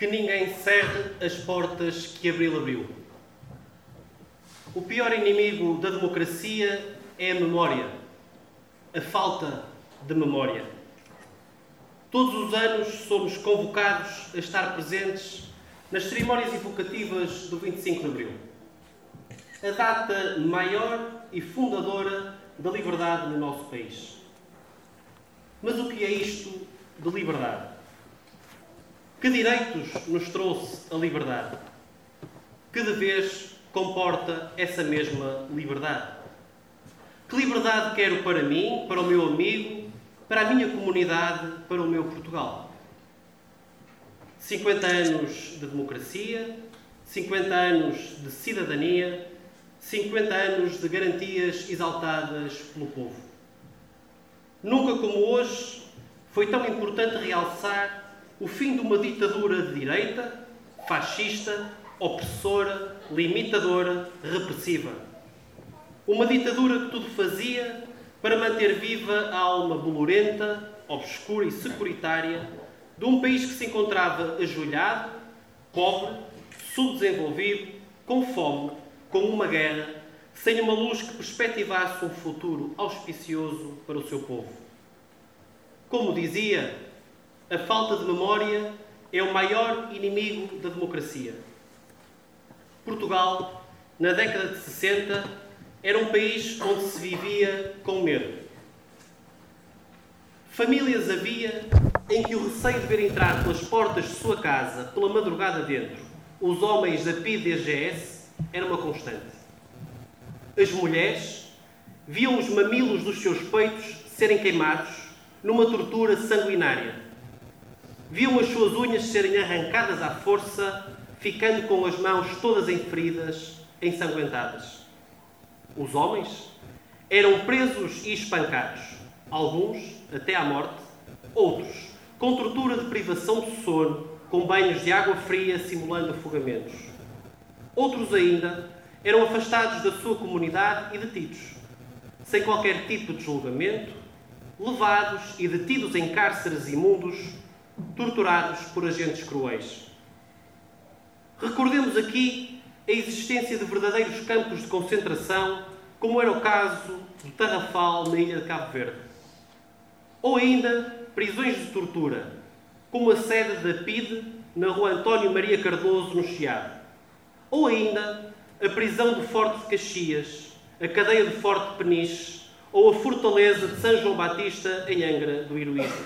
que ninguém cerre as portas que Abril abriu. O pior inimigo da democracia é a memória, a falta de memória. Todos os anos somos convocados a estar presentes nas cerimónias evocativas do 25 de Abril, a data maior e fundadora da liberdade no nosso país. Mas o que é isto de liberdade? Que direitos nos trouxe a liberdade? Que deveres comporta essa mesma liberdade? Que liberdade quero para mim, para o meu amigo, para a minha comunidade, para o meu Portugal? 50 anos de democracia, 50 anos de cidadania, 50 anos de garantias exaltadas pelo povo. Nunca como hoje foi tão importante realçar o fim de uma ditadura de direita, fascista, opressora, limitadora, repressiva. Uma ditadura que tudo fazia para manter viva a alma bolorenta, obscura e securitária de um país que se encontrava ajoelhado, pobre, subdesenvolvido, com fome, com uma guerra, sem uma luz que perspectivasse um futuro auspicioso para o seu povo. Como dizia, a falta de memória é o maior inimigo da democracia. Portugal, na década de 60, era um país onde se vivia com medo. Famílias havia em que o receio de ver entrar pelas portas de sua casa, pela madrugada dentro, os homens da PIDE-DGS era uma constante. As mulheres viam os mamilos dos seus peitos serem queimados numa tortura sanguinária. Viam as suas unhas serem arrancadas à força, ficando com as mãos todas em feridas, ensanguentadas. Os homens eram presos e espancados, alguns até à morte, outros com tortura de privação de sono, com banhos de água fria simulando afogamentos. Outros ainda eram afastados da sua comunidade e detidos, sem qualquer tipo de julgamento, levados e detidos em cárceres imundos, torturados por agentes cruéis. Recordemos aqui a existência de verdadeiros campos de concentração, como era o caso do Tarrafal na ilha de Cabo Verde. Ou ainda prisões de tortura, como a sede da PIDE na rua António Maria Cardoso, no Chiado. Ou ainda a prisão do Forte de Caxias, a cadeia de Forte Peniche ou a fortaleza de São João Batista em Angra do Heroísmo.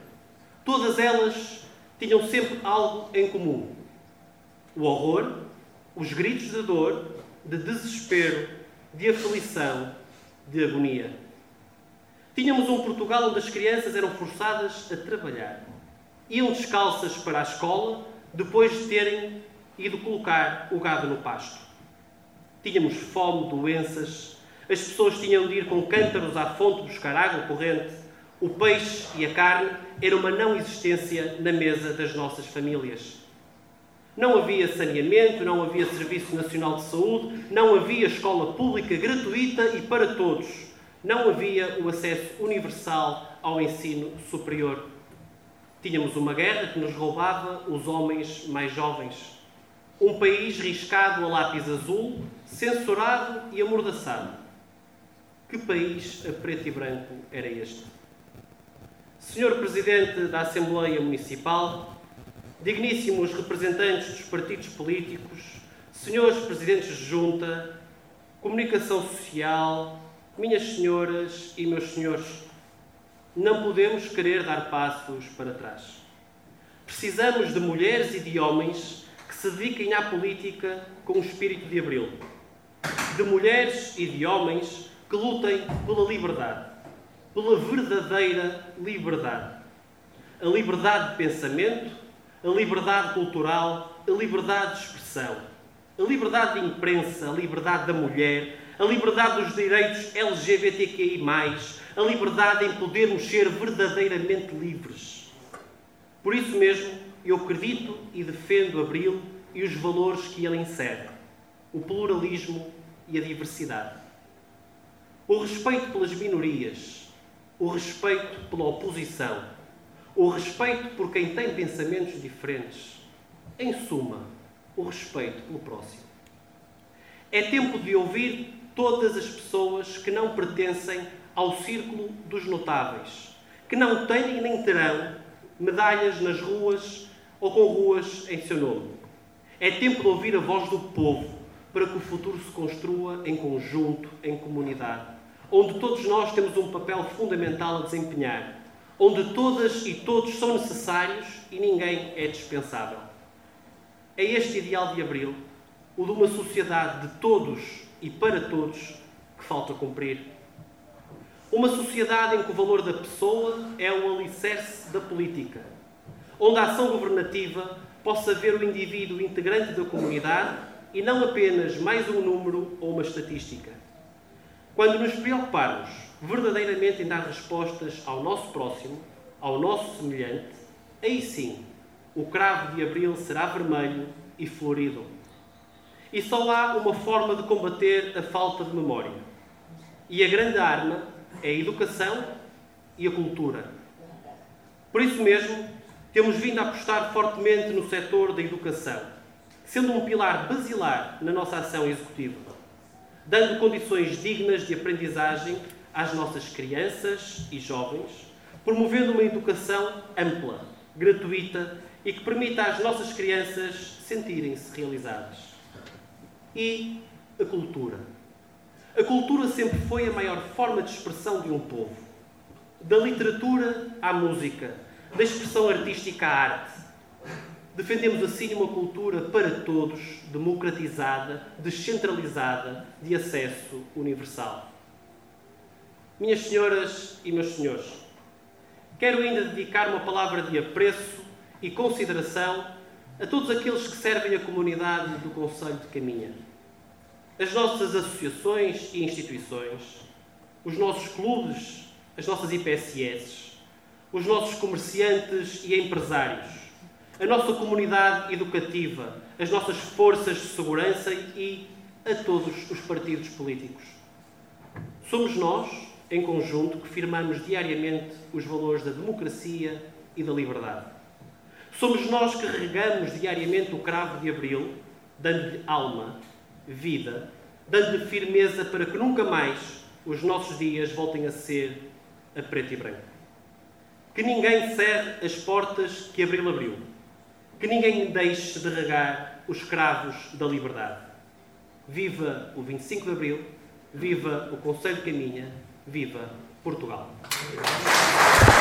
Todas elas tinham sempre algo em comum: o horror, os gritos de dor, de desespero, de aflição, de agonia. Tínhamos um Portugal onde as crianças eram forçadas a trabalhar. Iam descalças para a escola depois de terem ido colocar o gado no pasto. Tínhamos fome, doenças, as pessoas tinham de ir com cântaros à fonte buscar água corrente, o peixe e a carne era uma não existência na mesa das nossas famílias. Não havia saneamento, não havia Serviço Nacional de Saúde, não havia escola pública gratuita e para todos. Não havia o acesso universal ao ensino superior. Tínhamos uma guerra que nos roubava os homens mais jovens. Um país riscado a lápis azul, censurado e amordaçado. Que país a preto e branco era este? Senhor Presidente da Assembleia Municipal, digníssimos representantes dos partidos políticos, senhores Presidentes de Junta, Comunicação Social, minhas senhoras e meus senhores, não podemos querer dar passos para trás. Precisamos de mulheres e de homens que se dediquem à política com o espírito de Abril. De mulheres e de homens que lutem pela liberdade, pela verdadeira liberdade. A liberdade de pensamento, a liberdade cultural, a liberdade de expressão, a liberdade de imprensa, a liberdade da mulher, a liberdade dos direitos LGBTQI+, a liberdade em podermos ser verdadeiramente livres. Por isso mesmo, eu acredito e defendo Abril e os valores que ele insere, o pluralismo e a diversidade. O respeito pelas minorias, o respeito pela oposição, o respeito por quem tem pensamentos diferentes, em suma, o respeito pelo próximo. É tempo de ouvir todas as pessoas que não pertencem ao círculo dos notáveis, que não têm nem terão medalhas nas ruas ou com ruas em seu nome. É tempo de ouvir a voz do povo para que o futuro se construa em conjunto, em comunidade, onde todos nós temos um papel fundamental a desempenhar, onde todas e todos são necessários e ninguém é dispensável. É este ideal de Abril, o de uma sociedade de todos e para todos, que falta cumprir. Uma sociedade em que o valor da pessoa é o alicerce da política, onde a ação governativa possa ver o indivíduo integrante da comunidade e não apenas mais um número ou uma estatística. Quando nos preocuparmos verdadeiramente em dar respostas ao nosso próximo, ao nosso semelhante, aí sim, o cravo de Abril será vermelho e florido. E só há uma forma de combater a falta de memória. E a grande arma é a educação e a cultura. Por isso mesmo, temos vindo a apostar fortemente no setor da educação, sendo um pilar basilar na nossa ação executiva, dando condições dignas de aprendizagem às nossas crianças e jovens, promovendo uma educação ampla, gratuita e que permita às nossas crianças sentirem-se realizadas. E a cultura. A cultura sempre foi a maior forma de expressão de um povo. Da literatura à música, da expressão artística à arte. Defendemos assim uma cultura para todos, democratizada, descentralizada, de acesso universal. Minhas senhoras e meus senhores, quero ainda dedicar uma palavra de apreço e consideração a todos aqueles que servem a comunidade do Concelho de Caminha. As nossas associações e instituições, os nossos clubes, as nossas IPSS, os nossos comerciantes e empresários, a nossa comunidade educativa, as nossas forças de segurança e a todos os partidos políticos. Somos nós, em conjunto, que firmamos diariamente os valores da democracia e da liberdade. Somos nós que regamos diariamente o cravo de Abril, dando-lhe alma, vida, dando-lhe firmeza para que nunca mais os nossos dias voltem a ser a preto e branco. Que ninguém cerre as portas que Abril abriu. Que ninguém deixe de regar os cravos da liberdade. Viva o 25 de Abril, viva o Concelho de Caminha, viva Portugal.